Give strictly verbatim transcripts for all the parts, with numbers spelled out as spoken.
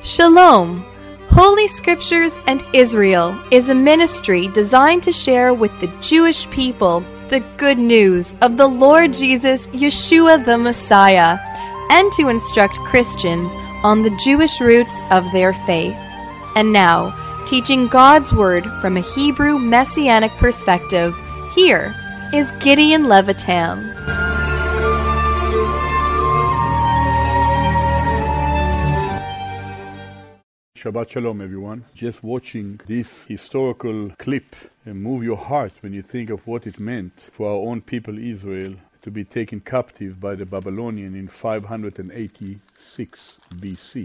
Shalom! Holy Scriptures and Israel is a ministry designed to share with the Jewish people the good news of the Lord Jesus, Yeshua the Messiah, and to instruct Christians on the Jewish roots of their faith. And now, teaching God's Word from a Hebrew Messianic perspective, here is Gideon Levitam. Shabbat Shalom, everyone. Just watching this historical clip and move your heart when you think of what it meant for our own people Israel to be taken captive by the Babylonian in five hundred eighty-six B C.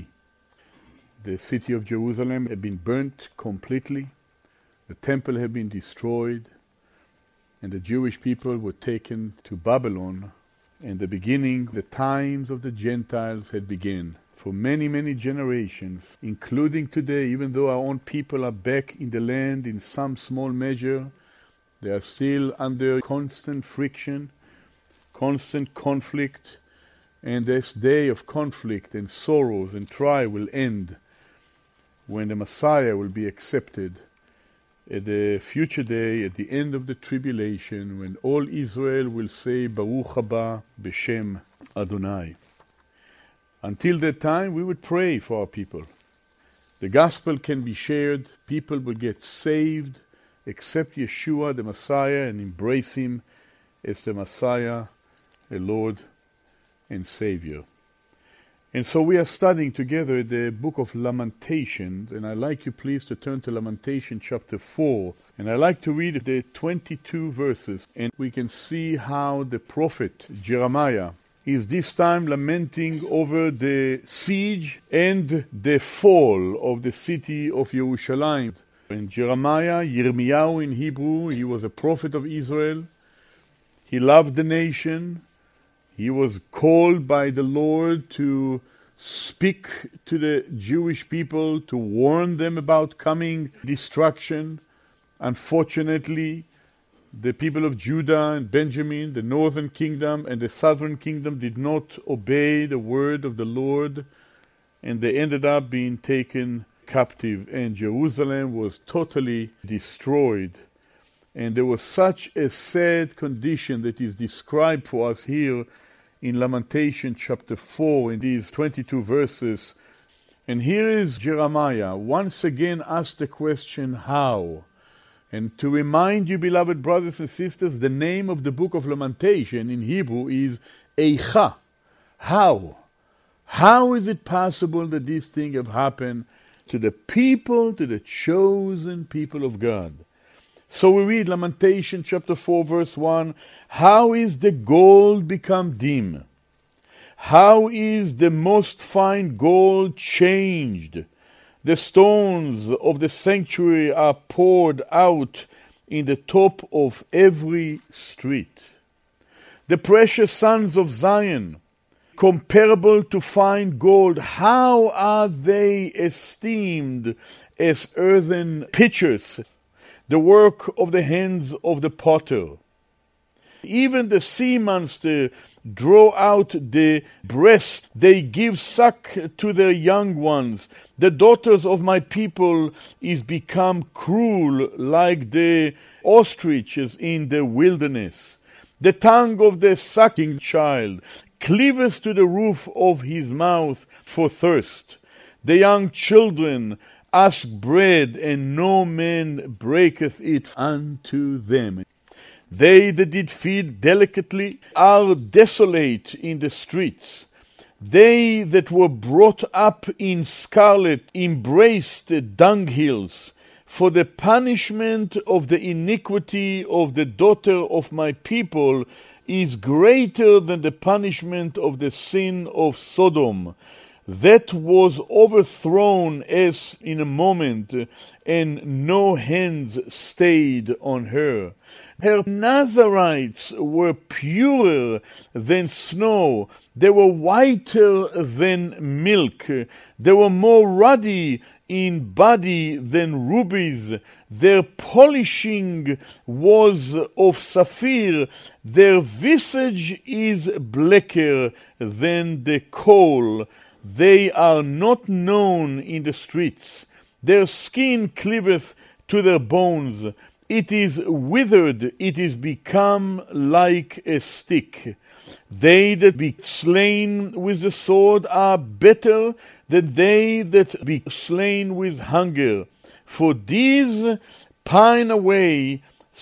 The city of Jerusalem had been burnt completely, the temple had been destroyed, and the Jewish people were taken to Babylon. In the beginning, the times of the Gentiles had begun. For many, many generations, including today, even though our own people are back in the land in some small measure, they are still under constant friction, constant conflict, and this day of conflict and sorrows and trial will end when the Messiah will be accepted at the future day, at the end of the tribulation, when all Israel will say, Baruch haba b'shem Adonai. Until that time, we would pray for our people. The gospel can be shared, people will get saved, accept Yeshua, the Messiah, and embrace Him as the Messiah, the Lord and Savior. And so we are studying together the book of Lamentations, and I'd like you please to turn to Lamentation chapter four. And I'd like to read the twenty-two verses, and we can see how the prophet Jeremiah is this time lamenting over the siege and the fall of the city of Jerusalem. And Jeremiah, Yirmiyahu in Hebrew, he was a prophet of Israel. He loved the nation. He was called by the Lord to speak to the Jewish people, to warn them about coming destruction. Unfortunately, the people of Judah and Benjamin, the northern kingdom and the southern kingdom, did not obey the word of the Lord, and they ended up being taken captive, and Jerusalem was totally destroyed. And there was such a sad condition that is described for us here in Lamentation chapter four, in these twenty-two verses. And here is Jeremiah once again asked the question, how? And to remind you, beloved brothers and sisters, the name of the book of Lamentation in Hebrew is Eicha. How? How is it possible that this thing have happened to the people, to the chosen people of God? So we read Lamentation chapter four verse one, how is the gold become dim? How is the most fine gold changed? The stones of the sanctuary are poured out in the top of every street. The precious sons of Zion, comparable to fine gold, how are they esteemed as earthen pitchers, the work of the hands of the potter? Even the sea monster draw out the breast, they give suck to their young ones. The daughters of my people is become cruel like the ostriches in the wilderness. The tongue of the sucking child cleaveth to the roof of his mouth for thirst. The young children ask bread, and no man breaketh it unto them. They that did feed delicately are desolate in the streets. They that were brought up in scarlet embraced the dunghills. For the punishment of the iniquity of the daughter of my people is greater than the punishment of the sin of Sodom, that was overthrown as in a moment, and no hands stayed on her. Her Nazarites were purer than snow, they were whiter than milk, they were more ruddy in body than rubies, their polishing was of sapphire, their visage is blacker than the coal, They are not known in the streets. Their skin cleaveth to their bones. It is withered, it is become like a stick. They that be slain with the sword are better than they that be slain with hunger. For these pine away,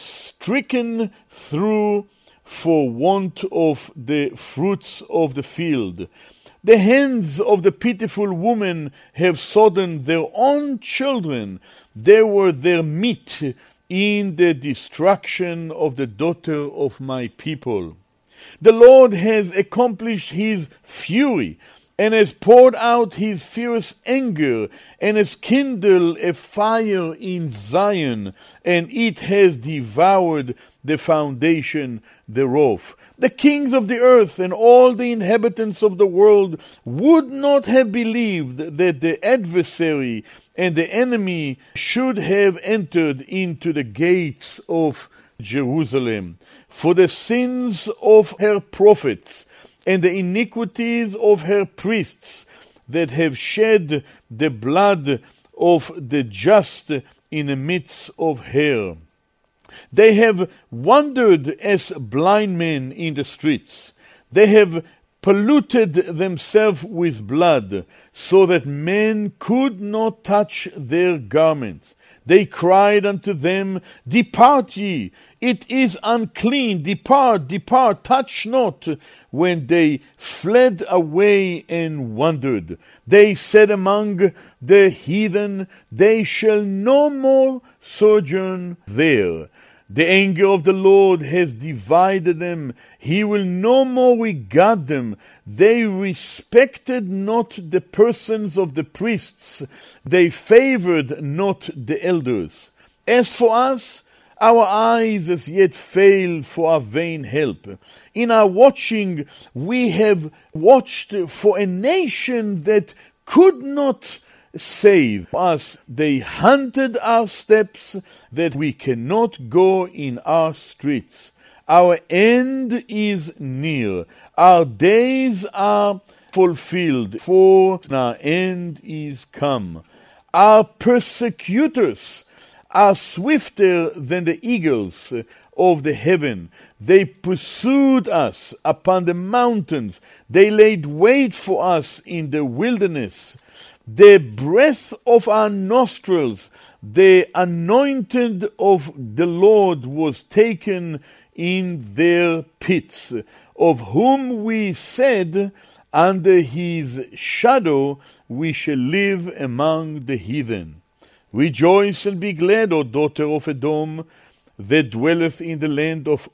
stricken through for want of the fruits of the field. The hands of the pitiful woman have sodden their own children. They were their meat in the destruction of the daughter of my people. The Lord has accomplished his fury, and has poured out his fierce anger, and has kindled a fire in Zion, and it has devoured the foundation thereof. The kings of the earth and all the inhabitants of the world would not have believed that the adversary and the enemy should have entered into the gates of Jerusalem. For the sins of her prophets and the iniquities of her priests that have shed the blood of the just in the midst of her. They have wandered as blind men in the streets. They have polluted themselves with blood, so that men could not touch their garments. They cried unto them, Depart ye, it is unclean, depart, depart, touch not. When they fled away and wandered, they said among the heathen, They shall no more sojourn there. The anger of the Lord has divided them. He will no more regard them. They respected not the persons of the priests. They favored not the elders. As for us, our eyes as yet fail for our vain help. In our watching, we have watched for a nation that could not save us. They hunted our steps, that we cannot go in our streets. Our end is near. Our days are fulfilled, for our end is come. Our persecutors are swifter than the eagles of the heaven. They pursued us upon the mountains. They laid wait for us in the wilderness. The breath of our nostrils, the anointed of the Lord, was taken in their pits, of whom we said, Under his shadow we shall live among the heathen. Rejoice and be glad, O daughter of Edom, that dwelleth in the land of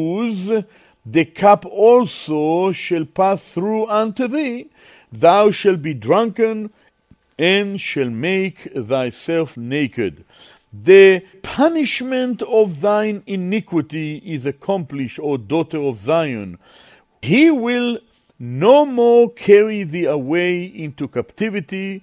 Uz. The cup also shall pass through unto thee. Thou shalt be drunken, and shall make thyself naked. The punishment of thine iniquity is accomplished, O daughter of Zion. He will no more carry thee away into captivity.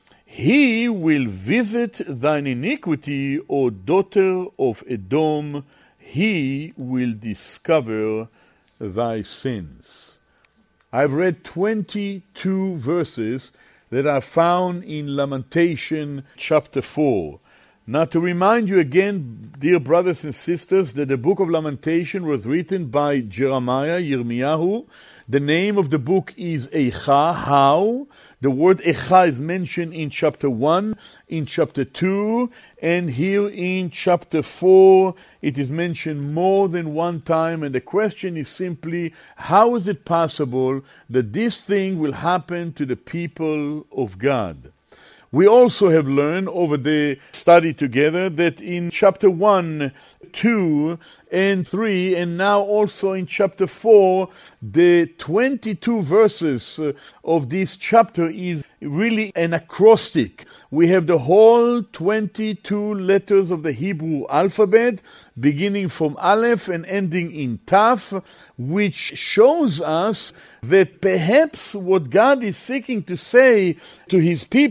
He will visit thine iniquity, O daughter of Edom. He will discover thy sins. I've read twenty-two verses that are found in Lamentation chapter four. Now, to remind you again, dear brothers and sisters, that the book of Lamentation was written by Jeremiah, Yirmiyahu. The name of the book is Eicha, how. The word Eicha is mentioned in chapter one, in chapter two, and here in chapter four, it is mentioned more than one time. And the question is simply, how is it possible that this thing will happen to the people of God? We also have learned over the study together that in chapter one, two, and three, and now also in chapter four, the twenty-two verses of this chapter is really an acrostic. We have the whole twenty-two letters of the Hebrew alphabet, beginning from Aleph and ending in Taf, which shows us that perhaps what God is seeking to say to his people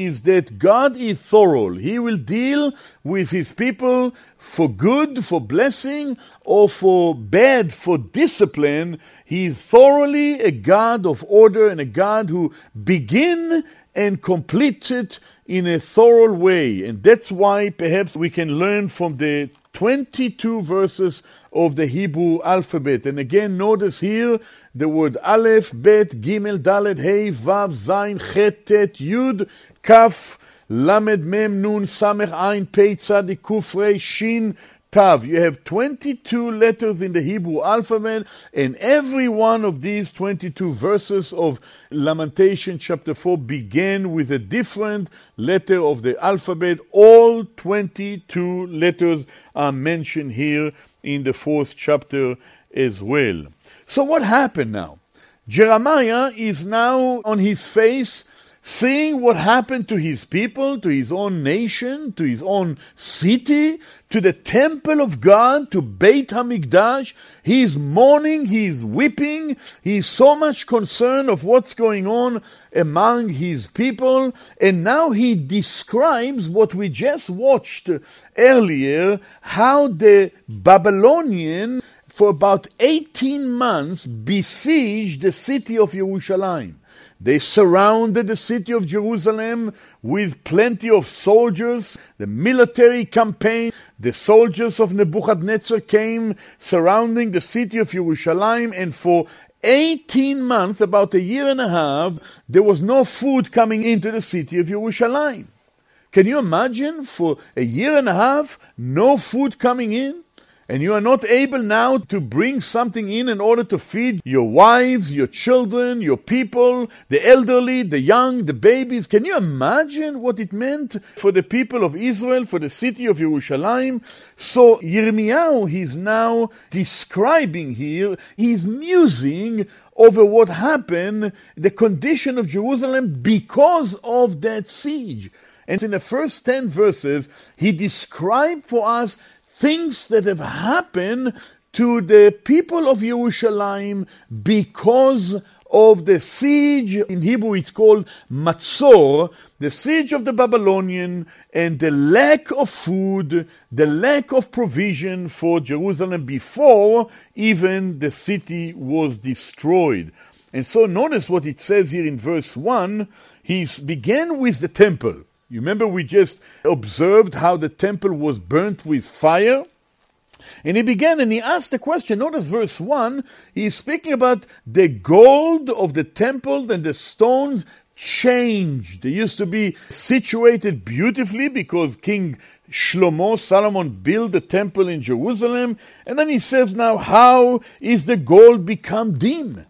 is that God is thorough. He will deal with his people for good, for blessing, or for bad, for discipline. He is thoroughly a God of order and a God who begin and complete it in a thorough way. And that's why perhaps we can learn from the twenty-two verses of the Hebrew alphabet. And again, notice here the word Aleph, Bet, Gimel, Dalet, Hey, Vav, Zayin, Chet, Tet, Yud, Kaf, Lamed, Mem, Nun, Samech, Ayin, Pei, Tzadik, Kuf, Rei, Shin, Tav. You have twenty-two letters in the Hebrew alphabet, and every one of these twenty-two verses of Lamentation chapter four began with a different letter of the alphabet. All twenty-two letters are mentioned here in the fourth chapter as well. So what happened now? Jeremiah is now on his face, seeing what happened to his people, to his own nation, to his own city, to the temple of God, to Beit HaMikdash. He is mourning, he is weeping, he is so much concerned of what's going on among his people. And now he describes what we just watched earlier, how the Babylonian, for about eighteen months, besieged the city of Jerusalem. They surrounded the city of Jerusalem with plenty of soldiers. The military campaign, the soldiers of Nebuchadnezzar came surrounding the city of Jerusalem, and for eighteen months, about a year and a half, there was no food coming into the city of Jerusalem. Can you imagine? For a year and a half, no food coming in? And you are not able now to bring something in in order to feed your wives, your children, your people, the elderly, the young, the babies. Can you imagine what it meant for the people of Israel, for the city of Jerusalem? So Yirmiyahu, he's now describing here, he's musing over what happened, the condition of Jerusalem because of that siege. And in the first ten verses, he described for us things that have happened to the people of Jerusalem because of the siege. In Hebrew it's called Matzor, the siege of the Babylonian, and the lack of food, the lack of provision for Jerusalem before even the city was destroyed. And so notice what it says here in verse one. He began with the temple. You remember we just observed how the temple was burnt with fire? And he began and he asked the question. Notice verse one, he's speaking about the gold of the temple and the stones changed. They used to be situated beautifully because King Shlomo, Solomon, built the temple in Jerusalem. And then he says now, how is the gold become dim?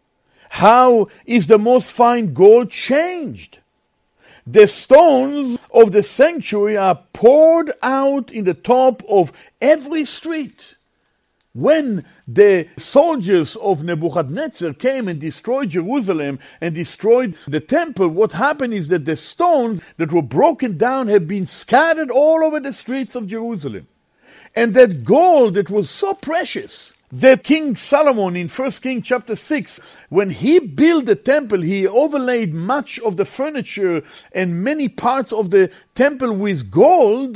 How is the most fine gold changed? The stones of the sanctuary are poured out in the top of every street. When the soldiers of Nebuchadnezzar came and destroyed Jerusalem and destroyed the temple, what happened is that the stones that were broken down have been scattered all over the streets of Jerusalem. And that gold that was so precious, that King Solomon in First Kings chapter six, when he built the temple, he overlaid much of the furniture and many parts of the temple with gold.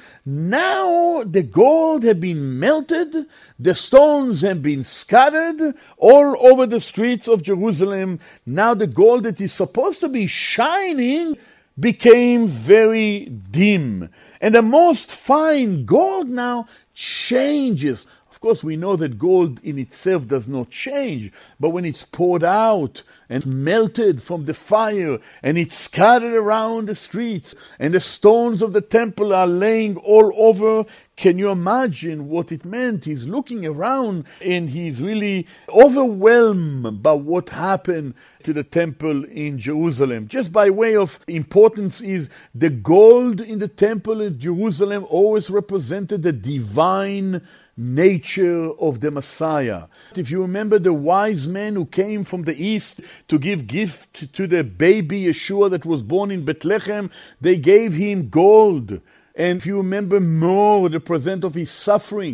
Now the gold had been melted, the stones have been scattered all over the streets of Jerusalem. Now the gold that is supposed to be shining became very dim. And the most fine gold now changes. Of course, we know that gold in itself does not change, but when it's poured out and melted from the fire and it's scattered around the streets and the stones of the temple are laying all over, can you imagine what it meant? He's looking around and he's really overwhelmed by what happened to the temple in Jerusalem. Just by way of importance is the gold in the temple in Jerusalem always represented the divine nature of the Messiah. If you remember the wise men who came from the east to give gift to the baby Yeshua that was born in Bethlehem, they gave him gold. And if you remember more, the present of his suffering,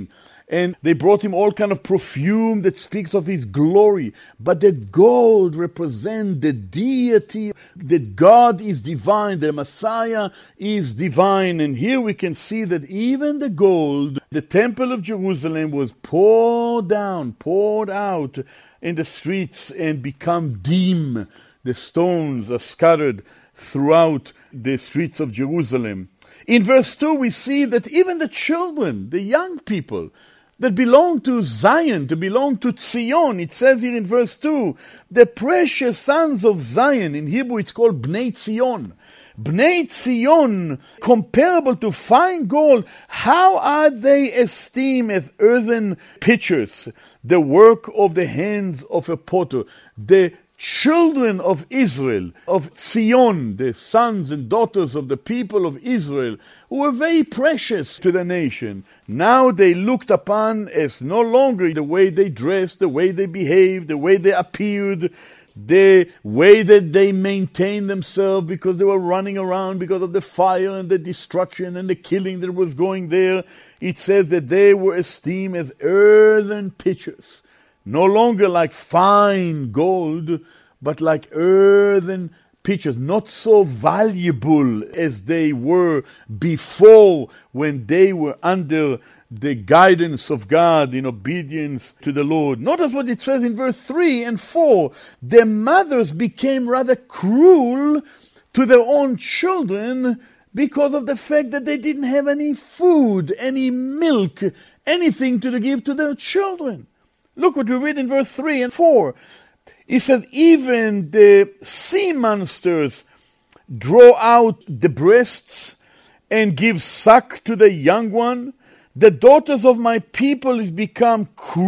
And they brought him all kind of perfume that speaks of his glory. But the gold represents the deity, that God is divine, the Messiah is divine. And here we can see that even the gold, the temple of Jerusalem, was poured down, poured out in the streets and become dim. The stones are scattered throughout the streets of Jerusalem. In verse two, we see that even the children, the young people that belong to Zion, to belong to Zion, it says here in verse two, the precious sons of Zion, in Hebrew it's called Bnei Zion. Bnei Zion, comparable to fine gold, how are they esteemed as earthen pitchers, the work of the hands of a potter? The children of Israel, of Zion, the sons and daughters of the people of Israel, who were very precious to the nation. Now they looked upon as no longer the way they dressed, the way they behaved, the way they appeared, the way that they maintained themselves because they were running around because of the fire and the destruction and the killing that was going there. It says that they were esteemed as earthen pitchers. No longer like fine gold, but like earthen pitchers, not so valuable as they were before when they were under the guidance of God in obedience to the Lord. Notice what it says in verse three and four. Their mothers became rather cruel to their own children because of the fact that they didn't have any food, any milk, anything to give to their children. Look what we read in verse three and four. It says, even the sea monsters draw out the breasts and give suck to the young one. The daughters of my people have become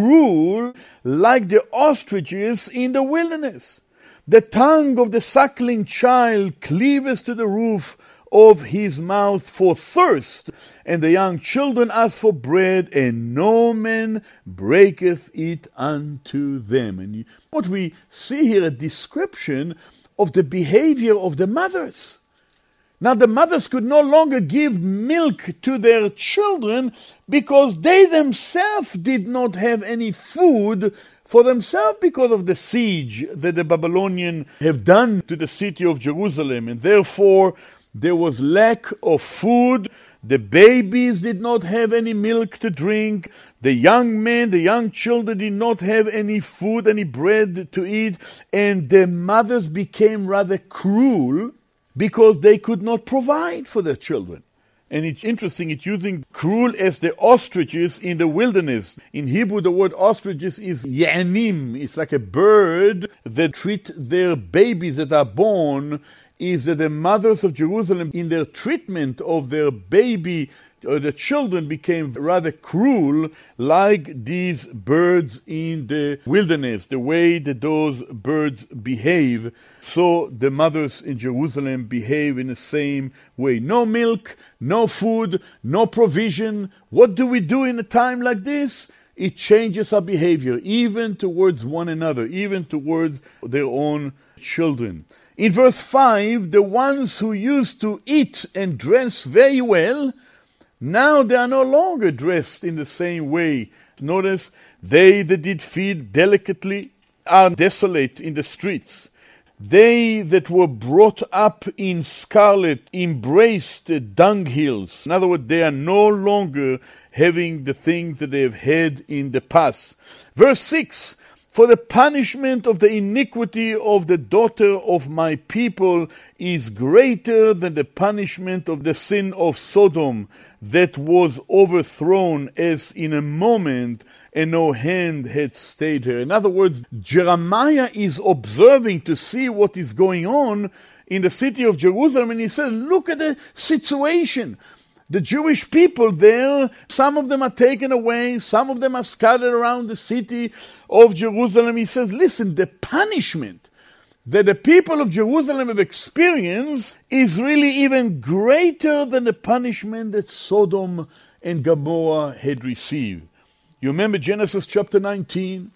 cruel like the ostriches in the wilderness. The tongue of the suckling child cleaveth to the roof of his mouth for thirst, and the young children ask for bread, and no man breaketh it unto them. And what we see here, a description of the behavior of the mothers. Now the mothers could no longer give milk to their children because they themselves did not have any food for themselves because of the siege that the Babylonians have done to the city of Jerusalem. And therefore there was lack of food. The babies did not have any milk to drink. The young men, the young children did not have any food, any bread to eat. And the mothers became rather cruel because they could not provide for their children. And it's interesting, it's using cruel as the ostriches in the wilderness. In Hebrew, the word ostriches is yanim. It's like a bird that treat their babies that are born. Is that the mothers of Jerusalem, in their treatment of their baby, or the children, became rather cruel, like these birds in the wilderness, the way that those birds behave. So the mothers in Jerusalem behave in the same way. No milk, no food, no provision. What do we do in a time like this? It changes our behavior, even towards one another, even towards their own children. In verse five, the ones who used to eat and dress very well, now they are no longer dressed in the same way. Notice, they that did feed delicately are desolate in the streets. They that were brought up in scarlet embraced the dunghills. In other words, they are no longer having the things that they have had in the past. Verse six, for the punishment of the iniquity of the daughter of my people is greater than the punishment of the sin of Sodom that was overthrown as in a moment, and no hand had stayed her. In other words, Jeremiah is observing to see what is going on in the city of Jerusalem, and he says, look at the situation. The Jewish people there, some of them are taken away, some of them are scattered around the city of Jerusalem. He says, listen, the punishment that the people of Jerusalem have experienced is really even greater than the punishment that Sodom and Gomorrah had received. You remember Genesis chapter nineteen,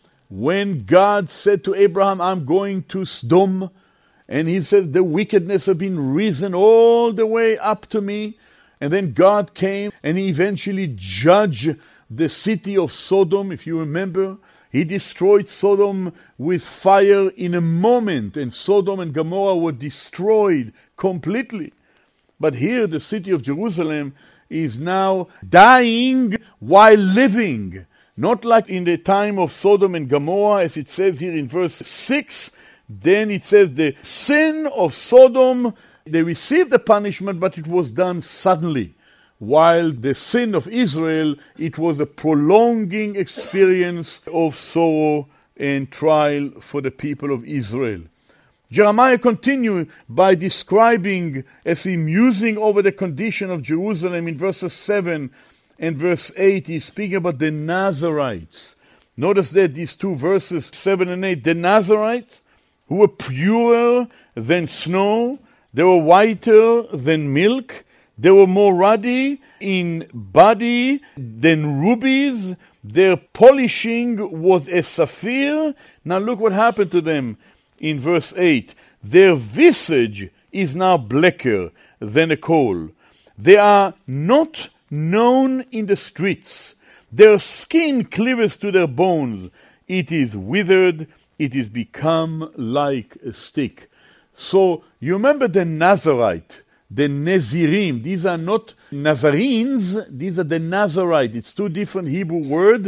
when God said to Abraham, I'm going to Sodom, and he says, the wickedness have been risen all the way up to me. And then God came and he eventually judged the city of Sodom, if you remember. He destroyed Sodom with fire in a moment, and Sodom and Gomorrah were destroyed completely. But here the city of Jerusalem is now dying while living. Not like in the time of Sodom and Gomorrah, as it says here in verse six. Then it says the sin of Sodom, they received the punishment, but it was done suddenly. While the sin of Israel, it was a prolonging experience of sorrow and trial for the people of Israel. Jeremiah continues by describing, as he musing over the condition of Jerusalem in verses seven and verse eight, he's speaking about the Nazarites. Notice that these two verses, seven and eight, the Nazarites, who were purer than snow, they were whiter than milk, they were more ruddy in body than rubies. Their polishing was a sapphire. Now look what happened to them in verse eight. Their visage is now blacker than a coal. They are not known in the streets. Their skin cleaves to their bones. It is withered. It is become like a stick. So you remember the Nazarite, the Nazirim. These are not Nazarenes, these are the Nazarite. It's two different Hebrew words.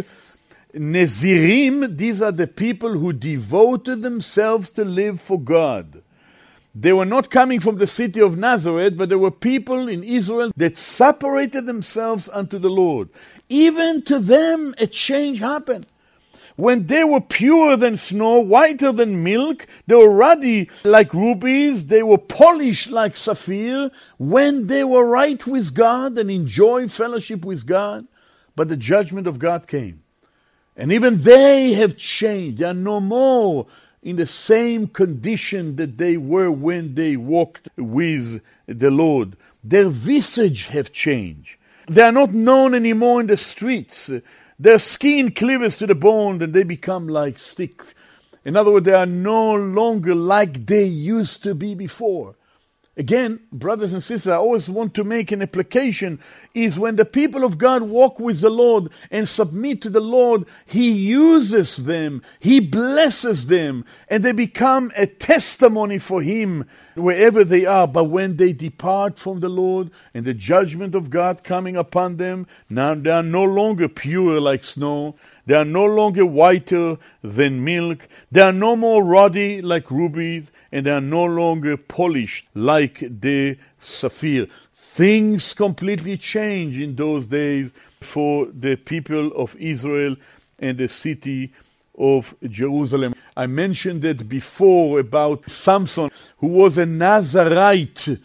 Nazirim, these are the people who devoted themselves to live for God. They were not coming from the city of Nazareth, but there were people in Israel that separated themselves unto the Lord. Even to them a change happened. When they were purer than snow, whiter than milk, they were ruddy like rubies, they were polished like sapphire, when they were right with God and enjoy fellowship with God. But the judgment of God came. And even they have changed. They are no more in the same condition that they were when they walked with the Lord. Their visage have changed. They are not known anymore in the streets. Their skin cleaves to the bone and they become like stick. In other words, they are no longer like they used to be before. Again, brothers and sisters, I always want to make an application is when the people of God walk with the Lord and submit to the Lord, He uses them, He blesses them, and they become a testimony for Him wherever they are. But when they depart from the Lord and the judgment of God coming upon them, now they are no longer pure like snow. They are no longer whiter than milk. They are no more ruddy like rubies, and they are no longer polished like the sapphire. Things completely change in those days for the people of Israel and the city of Jerusalem. I mentioned it before about Samson, who was a Nazarite,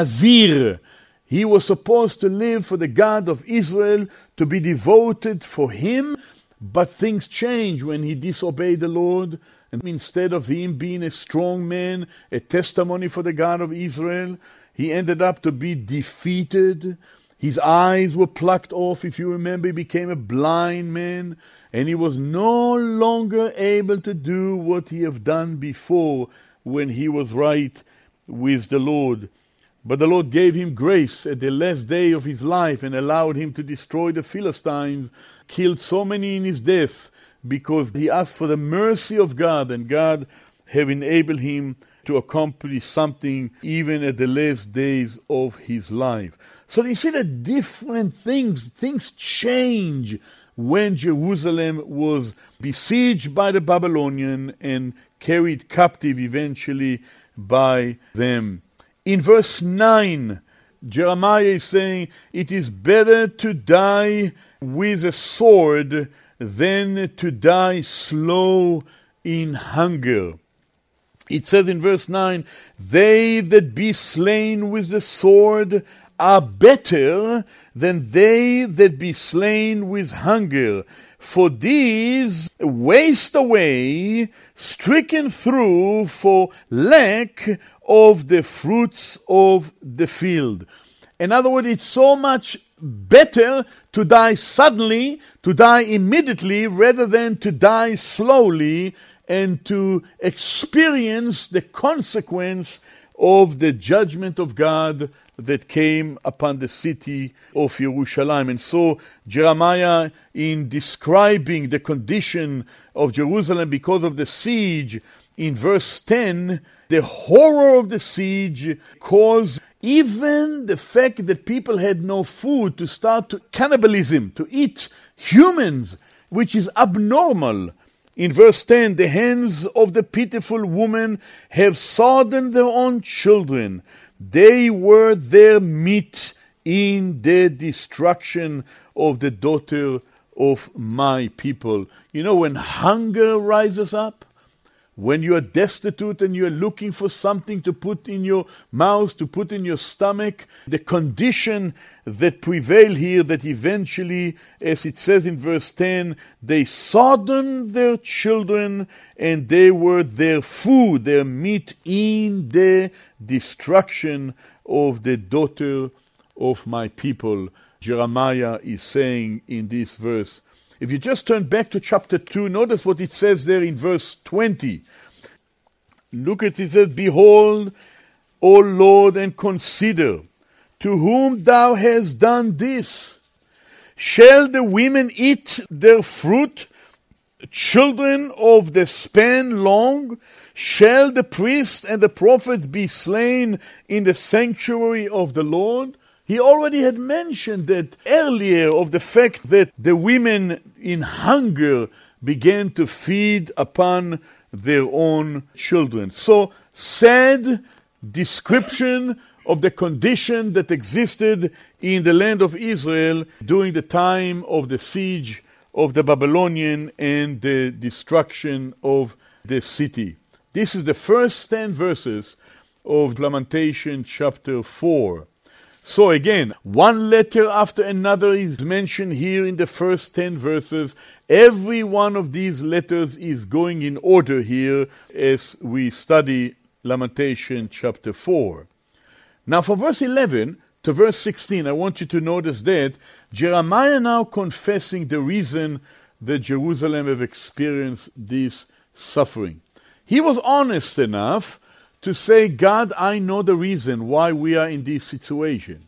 Nazir. He was supposed to live for the God of Israel, to be devoted for Him. But things changed when he disobeyed the Lord, and instead of him being a strong man, a testimony for the God of Israel, he ended up to be defeated. His eyes were plucked off, if you remember. He became a blind man, and he was no longer able to do what he had done before when he was right with the Lord. But the Lord gave him grace at the last day of his life and allowed him to destroy the Philistines, killed so many in his death, because he asked for the mercy of God, and God have enabled him to accomplish something even at the last days of his life. So you see that different things, things change when Jerusalem was besieged by the Babylonians and carried captive eventually by them. In verse nine, Jeremiah is saying, it is better to die with a sword than to die slow in hunger. It says in verse nine, they that be slain with the sword are better than they that be slain with hunger. For these waste away, stricken through for lack of the fruits of the field. In other words, it's so much better to die suddenly, to die immediately, rather than to die slowly and to experience the consequence of the judgment of God that came upon the city of Jerusalem. And so Jeremiah, in describing the condition of Jerusalem because of the siege, in verse ten, the horror of the siege caused even the fact that people had no food to start to cannibalism, to eat humans, which is abnormal. In verse ten, the hands of the pitiful woman have sodden their own children. They were their meat in the destruction of the daughter of my people. You know, when hunger rises up, when you are destitute and you are looking for something to put in your mouth, to put in your stomach, the condition that prevail here, that eventually, as it says in verse ten, they sodden their children and they were their food, their meat in the destruction of the daughter of my people. Jeremiah is saying in this verse. If you just turn back to chapter two, notice what it says there in verse twenty. Look at it, it says, Behold, O Lord, and consider, to whom thou hast done this. Shall the women eat their fruit, children of the span long? Shall the priests and the prophets be slain in the sanctuary of the Lord? He already had mentioned that earlier of the fact that the women in hunger began to feed upon their own children. So, sad description of the condition that existed in the land of Israel during the time of the siege of the Babylonian and the destruction of the city. This is the first ten verses of Lamentation chapter four. So again, one letter after another is mentioned here in the first ten verses. Every one of these letters is going in order here as we study Lamentation chapter four. Now from verse eleven to verse sixteen, I want you to notice that Jeremiah now confessing the reason that Jerusalem have experienced this suffering. He was honest enough to say, God, I know the reason why we are in this situation.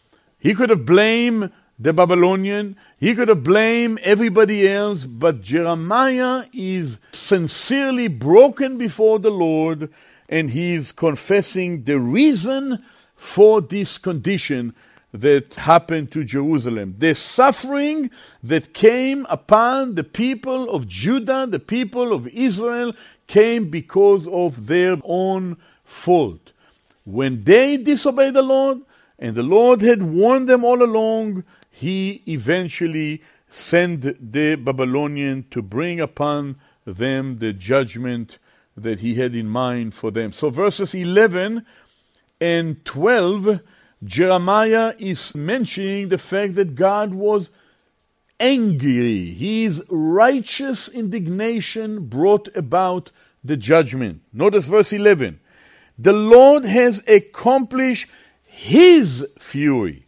He could have blamed the Babylonian, he could have blamed everybody else, but Jeremiah is sincerely broken before the Lord, and he is confessing the reason for this condition that happened to Jerusalem. The suffering that came upon the people of Judah, the people of Israel, came because of their own fault. When they disobeyed the Lord, and the Lord had warned them all along, he eventually sent the Babylonian to bring upon them the judgment that he had in mind for them. So verses eleven and twelve, Jeremiah is mentioning the fact that God was angry. His righteous indignation brought about the judgment. Notice verse eleven. The Lord has accomplished His fury.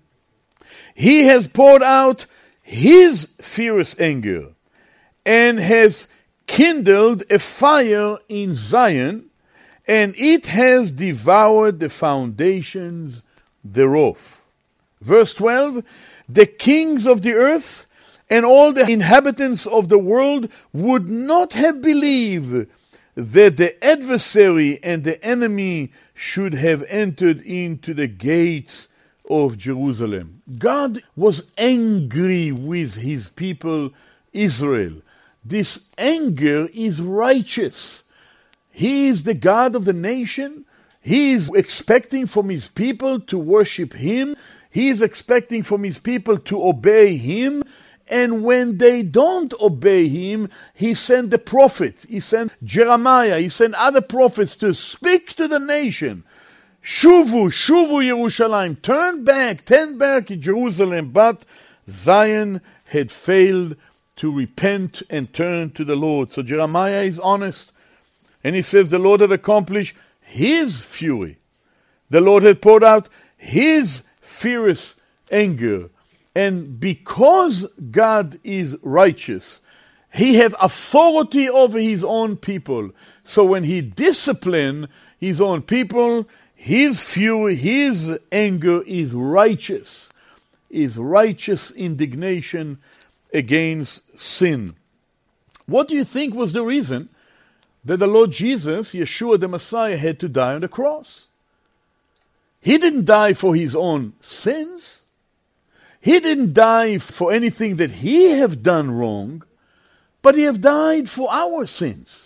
He has poured out His fierce anger and has kindled a fire in Zion, and it has devoured the foundations thereof. Verse twelve, the kings of the earth and all the inhabitants of the world would not have believed that the adversary and the enemy should have entered into the gates of Jerusalem. God was angry with his people Israel. This anger is righteous. He is the God of the nation. He is expecting from his people to worship him. He is expecting from his people to obey him. And when they don't obey him, he sent the prophets. He sent Jeremiah. He sent other prophets to speak to the nation. Shuvu, Shuvu Yerushalayim. Turn back, turn back in Jerusalem. But Zion had failed to repent and turn to the Lord. So Jeremiah is honest. And he says the Lord had accomplished his fury. The Lord had poured out his fierce anger. And because God is righteous, he had authority over his own people. So when he disciplined his own people, His fury, his anger is righteous, is righteous indignation against sin. What do you think was the reason that the Lord Jesus, Yeshua the Messiah, had to die on the cross? He didn't die for his own sins. He didn't die for anything that he have done wrong, but he have died for our sins.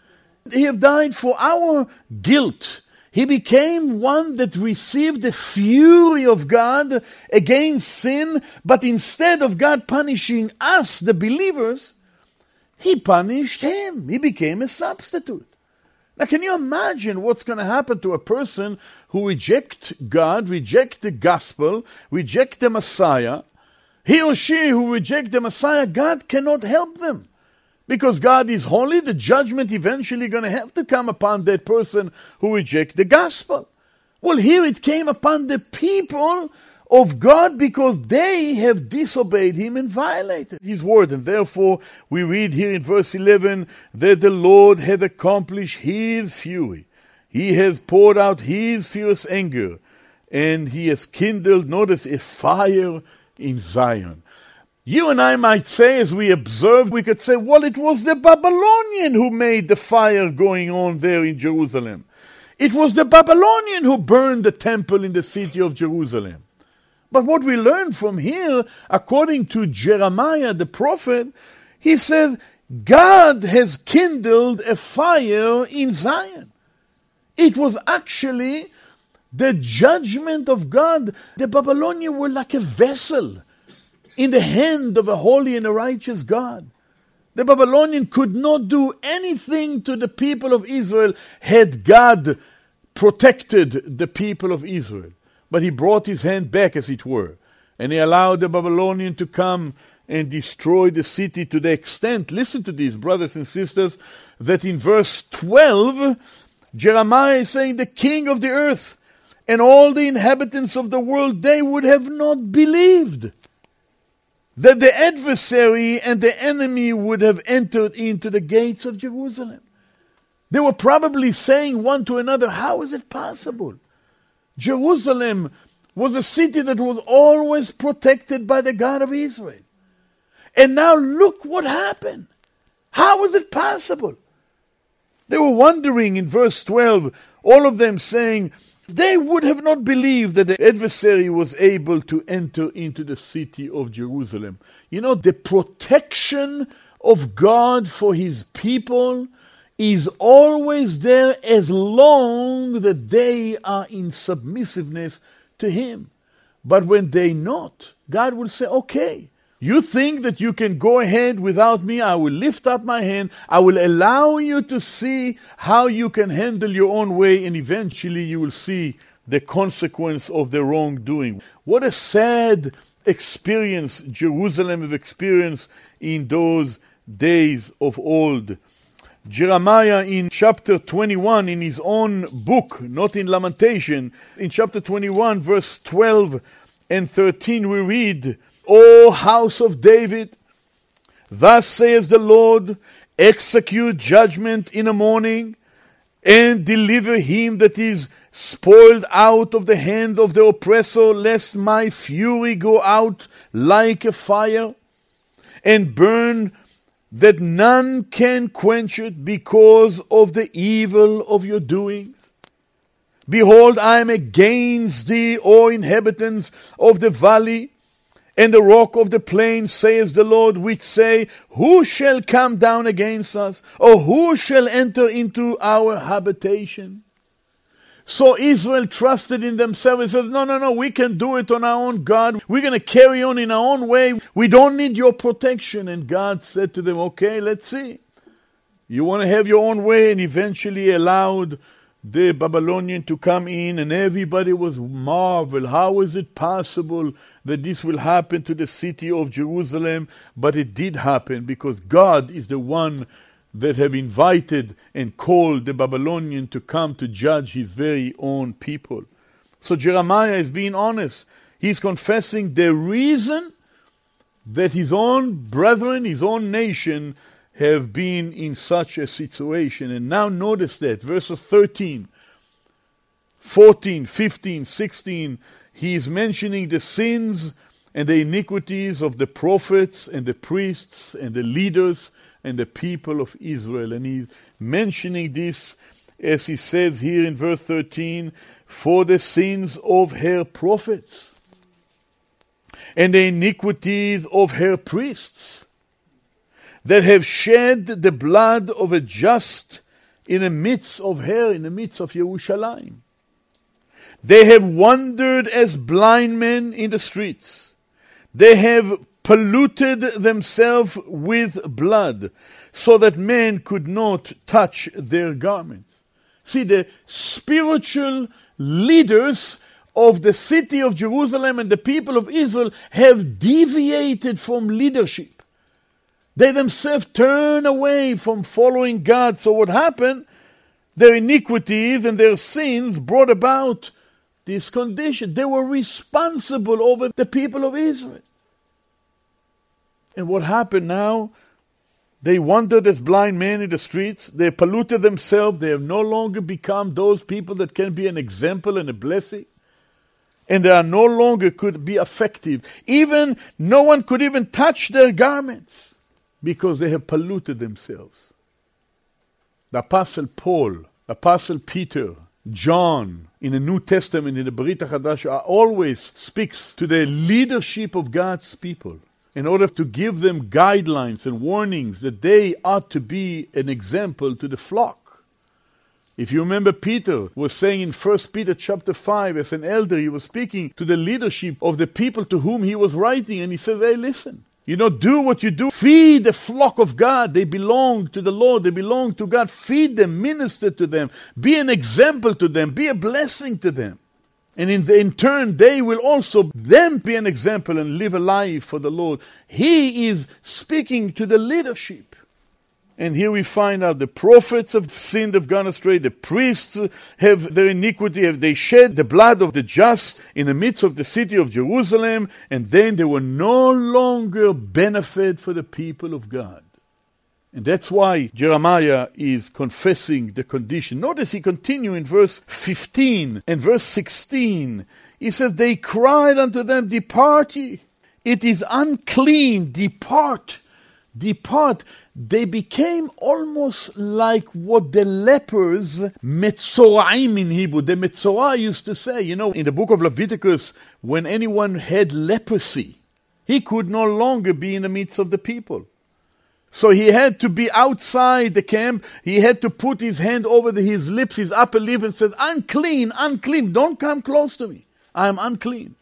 He have died for our guilt. He became one that received the fury of God against sin, but instead of God punishing us, the believers, he punished him. He became a substitute. Now, can you imagine what's going to happen to a person who rejects God, rejects the gospel, rejects the Messiah? He or she who rejects the Messiah, God cannot help them. Because God is holy, the judgment eventually going to have to come upon that person who rejects the gospel. Well, here it came upon the people of God because they have disobeyed him and violated his word. And therefore, we read here in verse eleven that the Lord hath accomplished his fury. He has poured out his fierce anger, and he has kindled, notice, a fire in Zion. You and I might say, as we observe, we could say, well, it was the Babylonian who made the fire going on there in Jerusalem. It was the Babylonian who burned the temple in the city of Jerusalem. But what we learn from here, according to Jeremiah the prophet, he says, God has kindled a fire in Zion. It was actually the judgment of God. The Babylonians were like a vessel in the hand of a holy and a righteous God. The Babylonian could not do anything to the people of Israel had God protected the people of Israel. But he brought his hand back, as it were, and he allowed the Babylonian to come and destroy the city to the extent, listen to this, brothers and sisters, that in verse twelve, Jeremiah is saying, the king of the earth and all the inhabitants of the world, they would have not believed that the adversary and the enemy would have entered into the gates of Jerusalem. They were probably saying one to another, how is it possible? Jerusalem was a city that was always protected by the God of Israel. And now look what happened. How is it possible? They were wondering in verse twelve, all of them saying, they would have not believed that the adversary was able to enter into the city of Jerusalem. You know, the protection of God for his people is always there as long that they are in submissiveness to him. But when they not, God will say, okay, you think that you can go ahead without me? I will lift up my hand. I will allow you to see how you can handle your own way, and eventually you will see the consequence of the wrongdoing. What a sad experience Jerusalem have experienced in those days of old. Jeremiah in chapter twenty-one, in his own book, not in Lamentation, in chapter twenty-one, verse twelve and thirteen, we read, O house of David, thus says the Lord, execute judgment in the morning, and deliver him that is spoiled out of the hand of the oppressor, lest my fury go out like a fire, and burn that none can quench it because of the evil of your doings. Behold, I am against thee, O inhabitants of the valley, and the rock of the plain, says the Lord, which say, who shall come down against us? Or who shall enter into our habitation? So Israel trusted in themselves and said, no, no, no, we can do it on our own, God. We're going to carry on in our own way. We don't need your protection. And God said to them, okay, let's see. You want to have your own way? And eventually allowed the Babylonian to come in, and everybody was marveled. How is it possible that this will happen to the city of Jerusalem? But it did happen because God is the one that have invited and called the Babylonian to come to judge his very own people. So Jeremiah is being honest. He's confessing the reason that his own brethren, his own nation, have been in such a situation. And now notice that, verse thirteen. fourteen, fifteen, sixteen, he is mentioning the sins and the iniquities of the prophets and the priests and the leaders and the people of Israel. And he's mentioning this, as he says here in verse thirteen, for the sins of her prophets and the iniquities of her priests that have shed the blood of a just in the midst of her, in the midst of Yerushalayim. They have wandered as blind men in the streets. They have polluted themselves with blood, so that men could not touch their garments. See, the spiritual leaders of the city of Jerusalem and the people of Israel have deviated from leadership. They themselves turn away from following God. So what happened? Their iniquities and their sins brought about this condition. They were responsible over the people of Israel. And what happened now? They wandered as blind men in the streets. They polluted themselves. They have no longer become those people that can be an example and a blessing. And they are no longer could be effective. Even no one could even touch their garments because they have polluted themselves. The Apostle Paul, Apostle Peter, John, in the New Testament, in the Brit HaChadasha, always speaks to the leadership of God's people in order to give them guidelines and warnings that they ought to be an example to the flock. If you remember, Peter was saying in First Peter chapter five, as an elder, he was speaking to the leadership of the people to whom he was writing, and he said, hey, listen, you know, do what you do. Feed the flock of God. They belong to the Lord. They belong to God. Feed them, minister to them, be an example to them, be a blessing to them. And in, the, in turn, they will also them be an example and live a life for the Lord. He is speaking to the leadership. And here we find out the prophets have sinned, have gone astray. The priests have their iniquity. Have they shed the blood of the just in the midst of the city of Jerusalem. And then they were no longer benefit for the people of God. And that's why Jeremiah is confessing the condition. Notice he continues in verse fifteen and verse sixteen. He says, they cried unto them, depart ye. It is unclean. Depart. Depart. They became almost like what the lepers, Metzoraim in Hebrew. The Metzorah used to say, you know, in the book of Leviticus, when anyone had leprosy, he could no longer be in the midst of the people. So he had to be outside the camp. He had to put his hand over the, his lips, his upper lip, and said, unclean, unclean, don't come close to me. I am unclean.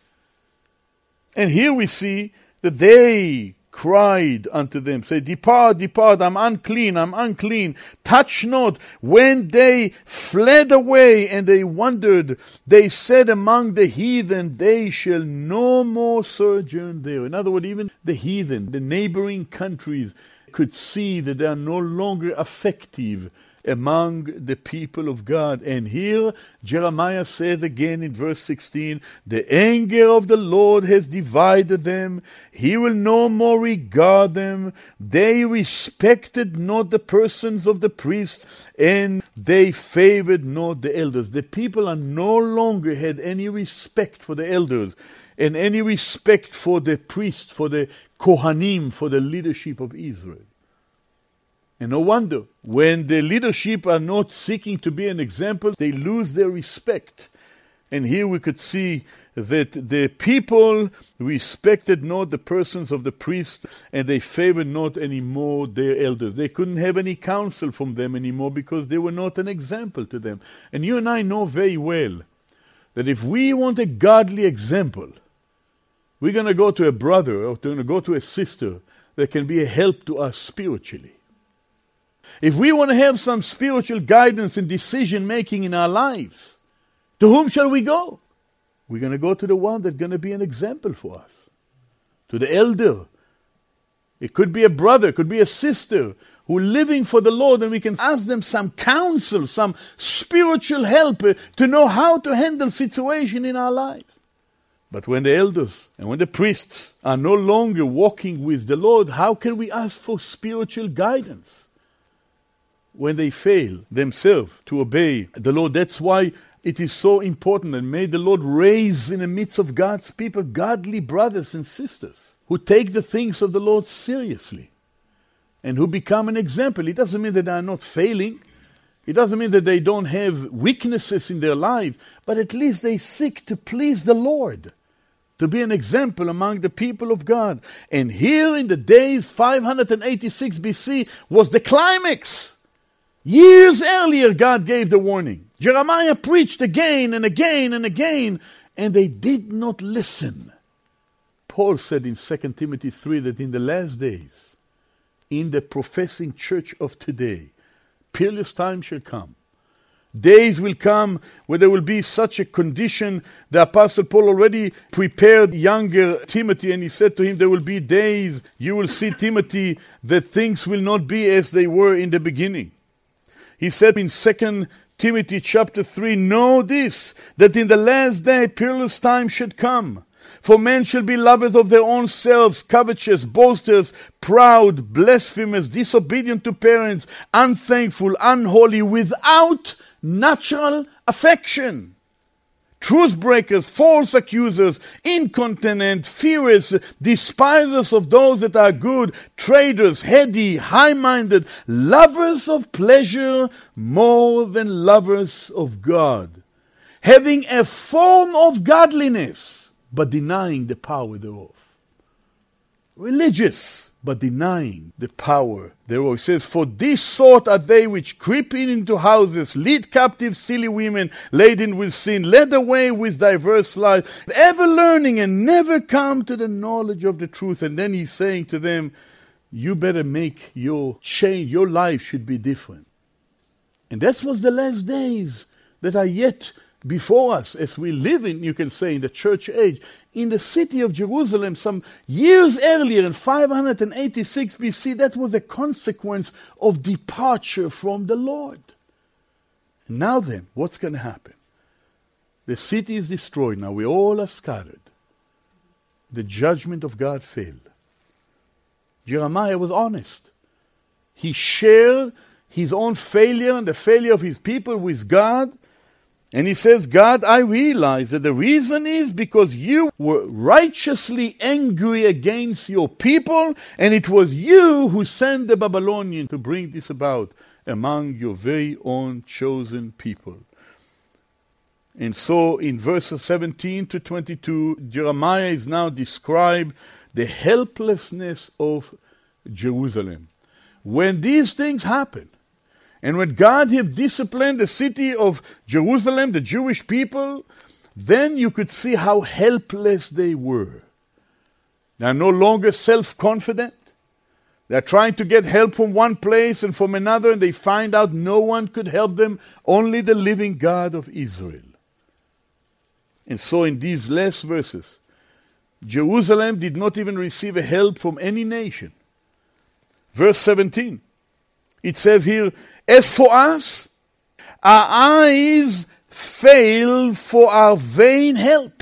And here we see that they cried unto them, say, depart, depart, I'm unclean, I'm unclean, touch not. When they fled away and they wandered, they said among the heathen, they shall no more sojourn there. In other words, even the heathen, the neighboring countries, could see that they are no longer effective among the people of God. And here Jeremiah says again in verse sixteen, the anger of the Lord has divided them. He will no more regard them. They respected not the persons of the priests, and they favored not the elders. The people are no longer had any respect for the elders and any respect for the priests, for the Kohanim, for the leadership of Israel. And no wonder, when the leadership are not seeking to be an example, they lose their respect. And here we could see that the people respected not the persons of the priests, and they favored not anymore their elders. They couldn't have any counsel from them anymore because they were not an example to them. And you and I know very well that if we want a godly example, we're going to go to a brother or going to go to a sister that can be a help to us spiritually. If we want to have some spiritual guidance and decision making in our lives, to whom shall we go? We're going to go to the one that's going to be an example for us. To the elder. It could be a brother, it could be a sister who are living for the Lord, and we can ask them some counsel, some spiritual help to know how to handle situation in our lives. But when the elders and when the priests are no longer walking with the Lord, how can we ask for spiritual guidance? When they fail themselves to obey the Lord. That's why it is so important, and may the Lord raise in the midst of God's people godly brothers and sisters who take the things of the Lord seriously and who become an example. It doesn't mean that they are not failing. It doesn't mean that they don't have weaknesses in their life, but at least they seek to please the Lord, to be an example among the people of God. And here in the days five hundred eighty-six B C was the climax. Years earlier, God gave the warning. Jeremiah preached again and again and again, and they did not listen. Paul said in Second Timothy three that in the last days, in the professing church of today, peerless time shall come. Days will come where there will be such a condition. The Apostle Paul already prepared younger Timothy, and he said to him, there will be days, you will see, Timothy, that things will not be as they were in the beginning. He said in Second Timothy chapter three, know this, that in the last day peerless time should come. For men shall be lovers of their own selves, covetous, boasters, proud, blasphemous, disobedient to parents, unthankful, unholy, without natural affection. Truth breakers, false accusers, incontinent, furious, despisers of those that are good, traitors, heady, high-minded, lovers of pleasure more than lovers of God, having a form of godliness, but denying the power thereof. Religious, but denying the power thereof. It says, for this sort are they which creep in into houses, lead captive silly women laden with sin, led away with diverse lies, ever learning and never come to the knowledge of the truth. And then he's saying to them, you better make your change, your life should be different. And that was the last days that are yet before us, as we live in, you can say, in the church age. In the city of Jerusalem, some years earlier, in five hundred eighty-six B C, that was a consequence of departure from the Lord. Now then, what's going to happen? The city is destroyed now. We all are scattered. The judgment of God failed. Jeremiah was honest. He shared his own failure and the failure of his people with God. And he says, God, I realize that the reason is because you were righteously angry against your people, and it was you who sent the Babylonian to bring this about among your very own chosen people. And so in verses seventeen to twenty-two, Jeremiah is now described the helplessness of Jerusalem. When these things happen, and when God had disciplined the city of Jerusalem, the Jewish people, then you could see how helpless they were. They are no longer self-confident. They are trying to get help from one place and from another, and they find out no one could help them, only the living God of Israel. And so in these last verses, Jerusalem did not even receive a help from any nation. Verse seventeen, it says here, as for us, our eyes fail for our vain help.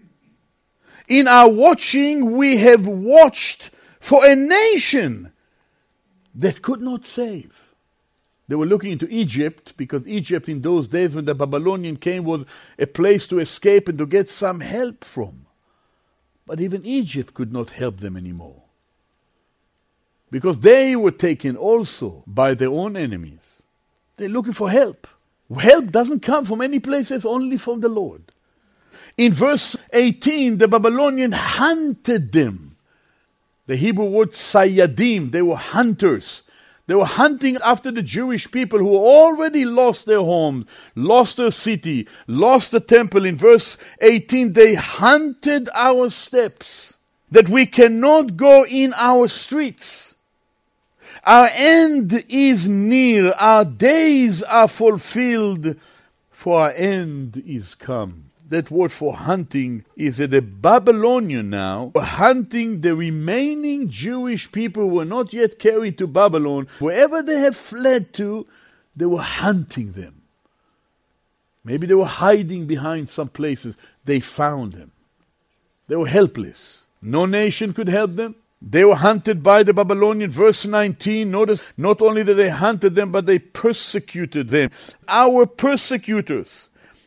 In our watching, we have watched for a nation that could not save. They were looking into Egypt, because Egypt in those days when the Babylonian came was a place to escape and to get some help from. But even Egypt could not help them anymore, because they were taken also by their own enemies. They're looking for help. Help doesn't come from any places, only from the Lord. In verse eighteen, the Babylonian hunted them. The Hebrew word sayadim, they were hunters. They were hunting after the Jewish people who already lost their home, lost their city, lost the temple. In verse eighteen, they hunted our steps, that we cannot go in our streets. Our end is near, our days are fulfilled, for our end is come. That word for hunting is that the Babylonian now were hunting the remaining Jewish people who were not yet carried to Babylon. Wherever they have fled to, they were hunting them. Maybe they were hiding behind some places. They found them. They were helpless. No nation could help them. They were hunted by the Babylonian. Verse nineteen, notice, not only that they hunted them, but they persecuted them. Our persecutors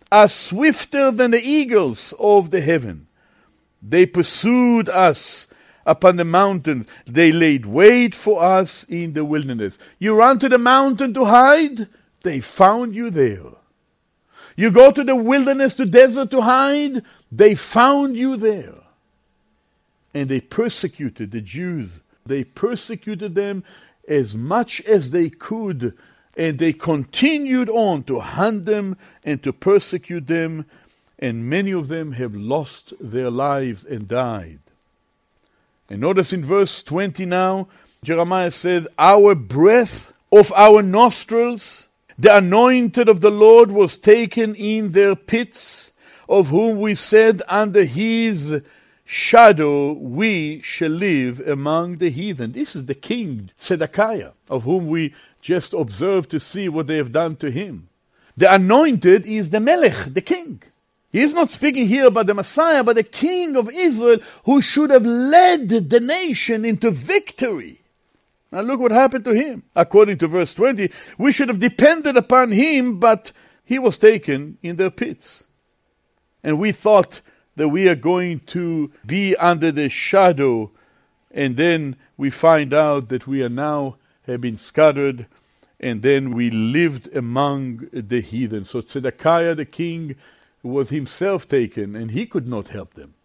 are swifter than the eagles of the heaven. They pursued us upon the mountains. They laid wait for us in the wilderness. You run to the mountain to hide, they found you there. You go to the wilderness, to desert to hide, they found you there. And they persecuted the Jews. They persecuted them as much as they could, and they continued on to hunt them and to persecute them, and many of them have lost their lives and died. And notice in verse twenty now, Jeremiah said, our breath of our nostrils, the anointed of the Lord was taken in their pits, of whom we said, under his shadow we shall live among the heathen. This is the king Zedekiah, of whom we just observed to see what they have done to him. The anointed is the Melech, the king. He is not speaking here about the Messiah, but the king of Israel, who should have led the nation into victory. Now look what happened to him. According to verse twenty, we should have depended upon him, but he was taken in their pits. And we thought that we are going to be under the shadow, and then we find out that we are now have been scattered, and then we lived among the heathen. So Zedekiah the king was himself taken, and he could not help them.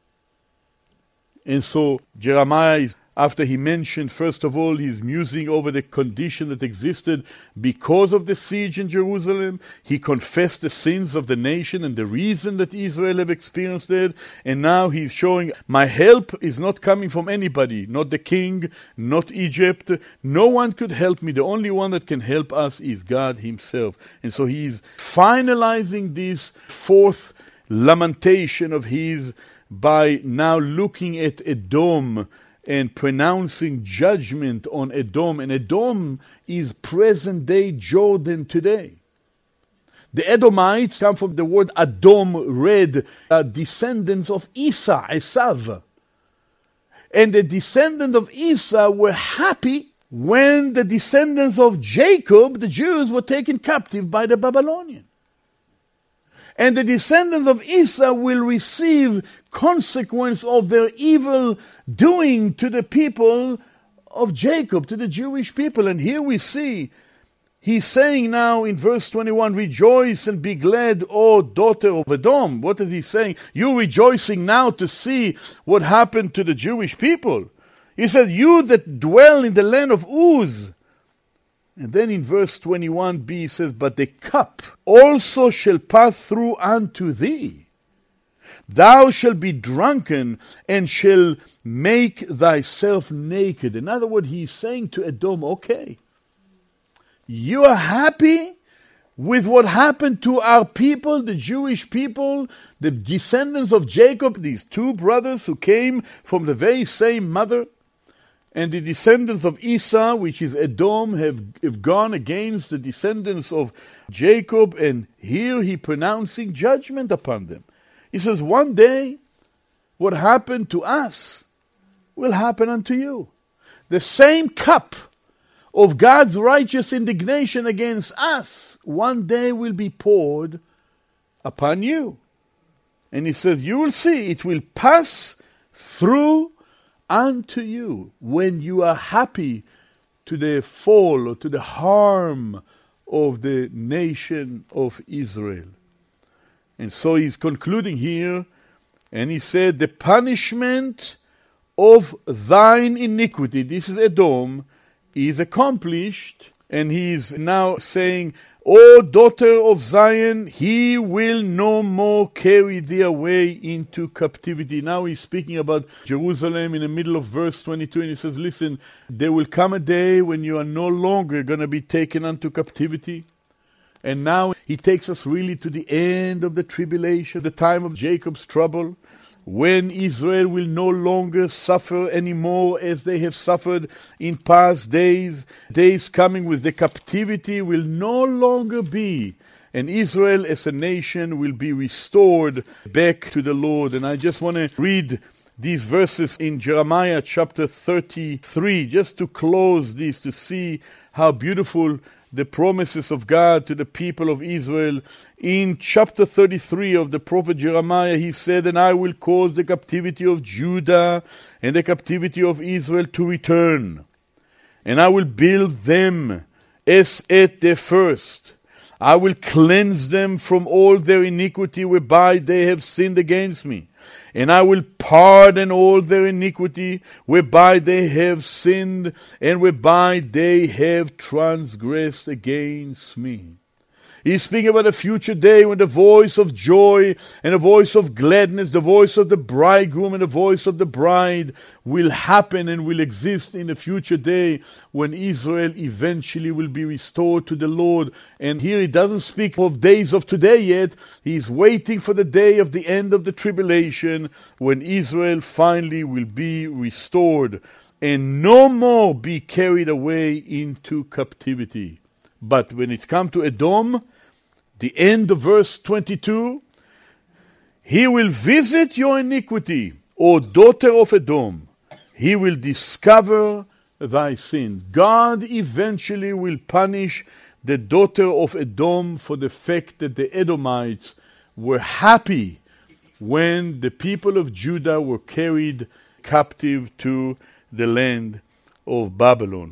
And so Jeremiah, after he mentioned, first of all, he's musing over the condition that existed because of the siege in Jerusalem. He confessed the sins of the nation and the reason that Israel have experienced it. And now he's showing, my help is not coming from anybody, not the king, not Egypt. No one could help me. The only one that can help us is God himself. And so he's finalizing this fourth lamentation of his by now looking at Edom and pronouncing judgment on Edom. And Edom is present-day Jordan today. The Edomites come from the word Adom, red, uh, descendants of Esau, Esav. And the descendants of Esau were happy when the descendants of Jacob, the Jews, were taken captive by the Babylonians. And the descendants of Esau will receive consequence of their evil doing to the people of Jacob, to the Jewish people. And here we see, he's saying now in verse twenty-one, rejoice and be glad, O daughter of Edom. What is he saying? You're rejoicing now to see what happened to the Jewish people. He said, you that dwell in the land of Uz. And then in verse twenty-one b, he says, but the cup also shall pass through unto thee. Thou shalt be drunken, and shall make thyself naked. In other words, he's saying to Edom, okay, you are happy with what happened to our people, the Jewish people, the descendants of Jacob, these two brothers who came from the very same mother. And the descendants of Esau, which is Edom, have, have gone against the descendants of Jacob. And here he pronouncing judgment upon them. He says, one day, what happened to us will happen unto you. The same cup of God's righteous indignation against us, one day will be poured upon you. And he says, you will see, it will pass through unto you when you are happy to the fall or to the harm of the nation of Israel. And so he's concluding here, and he said, the punishment of thine iniquity, this is Edom, is accomplished. And he's now saying, O daughter of Zion, he will no more carry thee away into captivity. Now he's speaking about Jerusalem in the middle of verse twenty-two, and he says, listen, there will come a day when you are no longer going to be taken unto captivity. And now he takes us really to the end of the tribulation, the time of Jacob's trouble, when Israel will no longer suffer anymore as they have suffered in past days. Days coming with the captivity will no longer be. And Israel as a nation will be restored back to the Lord. And I just want to read these verses in Jeremiah chapter thirty-three, just to close this, to see how beautiful the promises of God to the people of Israel. In chapter thirty-three of the prophet Jeremiah, he said, "And I will cause the captivity of Judah and the captivity of Israel to return, and I will build them as at the first. I will cleanse them from all their iniquity whereby they have sinned against me. And I will pardon all their iniquity whereby they have sinned and whereby they have transgressed against me." He's speaking about a future day when the voice of joy and the voice of gladness, the voice of the bridegroom and the voice of the bride will happen and will exist in the future day when Israel eventually will be restored to the Lord. And here he doesn't speak of days of today yet. He's waiting for the day of the end of the tribulation when Israel finally will be restored and no more be carried away into captivity. But when it's come to Edom, the end of verse twenty-two, "He will visit your iniquity, O daughter of Edom. He will discover thy sin." God eventually will punish the daughter of Edom for the fact that the Edomites were happy when the people of Judah were carried captive to the land of Babylon.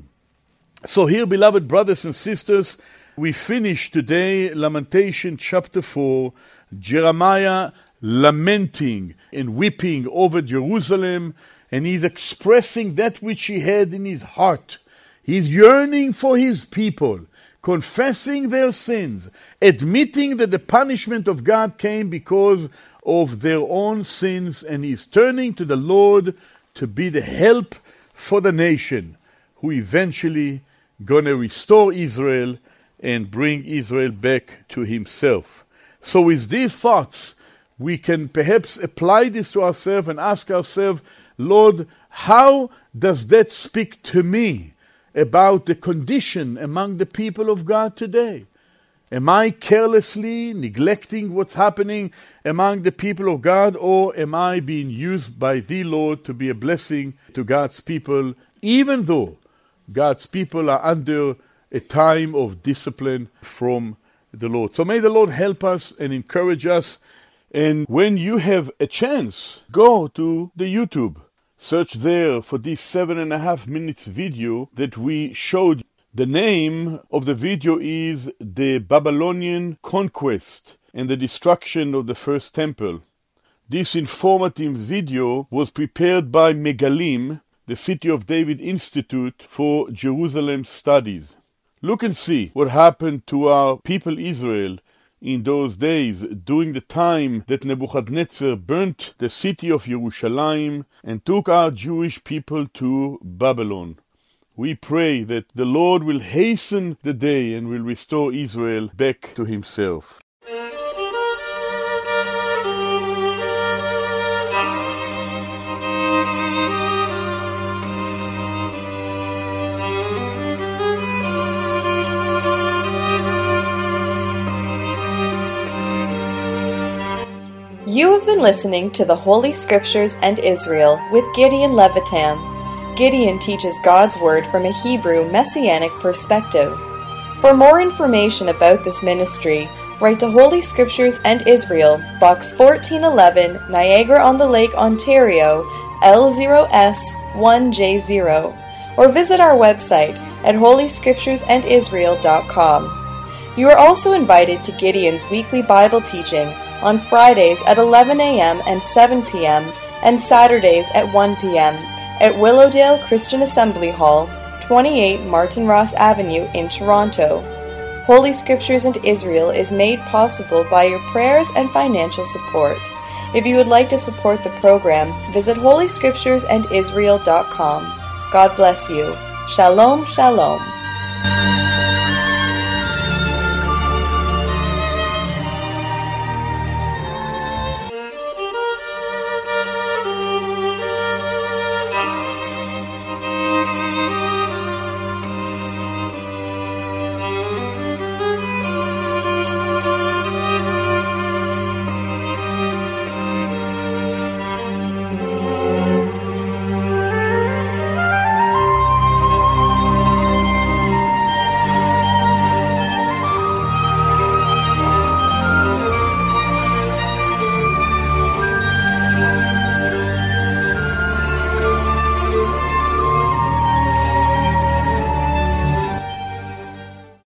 So here, beloved brothers and sisters, we finish today Lamentation chapter four, Jeremiah lamenting and weeping over Jerusalem, and he's expressing that which he had in his heart. He's yearning for his people, confessing their sins, admitting that the punishment of God came because of their own sins, and he's turning to the Lord to be the help for the nation, who eventually going to restore Israel and bring Israel back to himself. So with these thoughts, we can perhaps apply this to ourselves and ask ourselves, Lord, how does that speak to me about the condition among the people of God today? Am I carelessly neglecting what's happening among the people of God, or am I being used by the Lord to be a blessing to God's people, even though God's people are under a time of discipline from the Lord? So may the Lord help us and encourage us. And when you have a chance, go to the YouTube. Search there for this seven and a half minutes video that we showed. The name of the video is The Babylonian Conquest and the Destruction of the First Temple. This informative video was prepared by Megalim, the City of David Institute for Jerusalem Studies. Look and see what happened to our people Israel in those days during the time that Nebuchadnezzar burnt the city of Jerusalem and took our Jewish people to Babylon. We pray that the Lord will hasten the day and will restore Israel back to himself. You have been listening to the Holy Scriptures and Israel with Gideon Levitam. Gideon teaches God's Word from a Hebrew Messianic perspective. For more information about this ministry, write to Holy Scriptures and Israel, Box fourteen eleven, Niagara-on-the-Lake, Ontario, L zero S one J zero, or visit our website at holy scriptures and israel dot com. You are also invited to Gideon's weekly Bible teaching on Fridays at eleven a.m. and seven p.m. and Saturdays at one p.m. at Willowdale Christian Assembly Hall, twenty-eight Martin Ross Avenue in Toronto. Holy Scriptures and Israel is made possible by your prayers and financial support. If you would like to support the program, visit holy scriptures and israel dot com. God bless you. Shalom, shalom.